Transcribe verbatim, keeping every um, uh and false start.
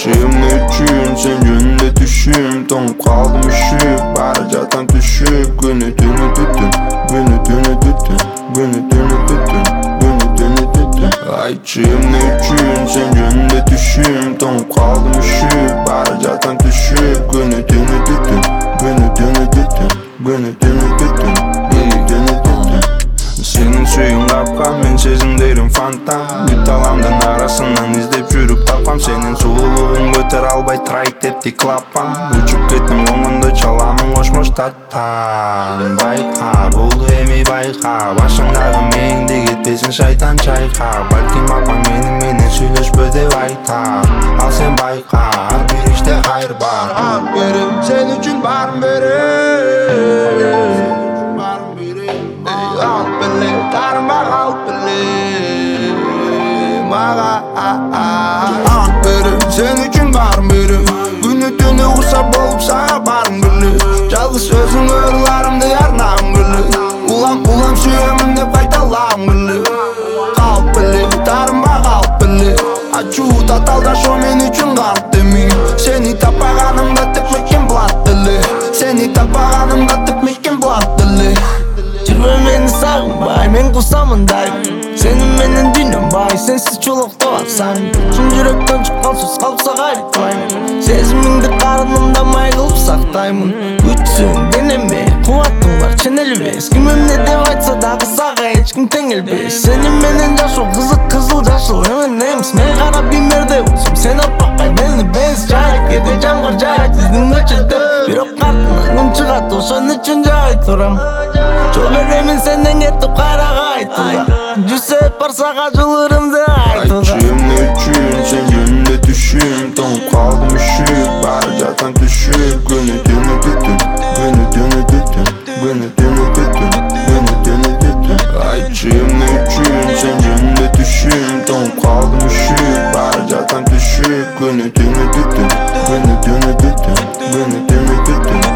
Ayçığım ne üçün sen yönünde düşüm. Donup kaldım üşüp Baracatam düşüp Günü dünü düdün Günü dünü düdün Günü dünü düdün Günü dünü düdün Ayçığım ne üçün sen yönünde düşüm. Donup kaldım üşüp Baracatam düşüp Günü dünü düdün Günü dünü düdün Günü dünü düdün Günü dünü düdün. Senin suyun kapkan, men sezimlerim fantam. Büt alamdın arasından izlep жүрүp tapam. Senin сулуулугуң көтөр албай трайк деп клапам. Учуп кеттим оңунда чаламын кошмоштаттан. Байка, болду эми байка, башыңдагы мээңди кетпесин шайтан чайка. Балким апаң менин менен сүйлөшпө деп айтам. Ал сен байка, ар бир иште кайыр бар. Ар берем сен үчүн баарын берем. Al bile, darma al bile Maga al biri, sen üçün barım biri. Günü tünü usap olup sana barım bile. Жалгыз өзүң ырlarımды yarnam bile. Ulam ulam sүйөмүн деп кайталам bile. Калп bile, дарма калп bile. Ачуу таталда шо мен үчүн кант демей. Сени таппаганымда тепмеккен блат деле. Сени таппаганымда тепмеккен блат деле. Жүрбө мени сагынбай, мен кусамын дайым. Сенин менен дүйнөм бай, сенсиз чулуктап атсаң. Чын жүрөктөн чыккан сөз калпса кайтпайм. Сезимиңди карынымда май кылып сактаймын. Күчсүң денеме, кубатың бар ченелбес. Ким эмне деп айтса дагы сага эч ким теңелбес. Сенин менен жашоо кызык кызыл жашыл эмен эмес. Мен кара бимерде болсом, сен аппакай мени бенз жайып кеде жамгыр жайып сиздин көчөдө. Бирок картынан күн чыгат, ошон үчүн жай турам. Жол беремин сенден кетип кайра кайтууга. Жүзөп барсага жолурумду айтууга. Ayçığım ne üçün sen yönünde düşüm. Donup kaldım üşüp Baracatam düşüp Günü dünü düdün Günü dünü düdün Günü dünü düdün Günü dünü düdün Ayçığım ne üçün sen yönünde düşüm. Donup kaldım üşüp Baracatam düşüp Günü dünü düdün Günü dünü düdün Günü dünü düdün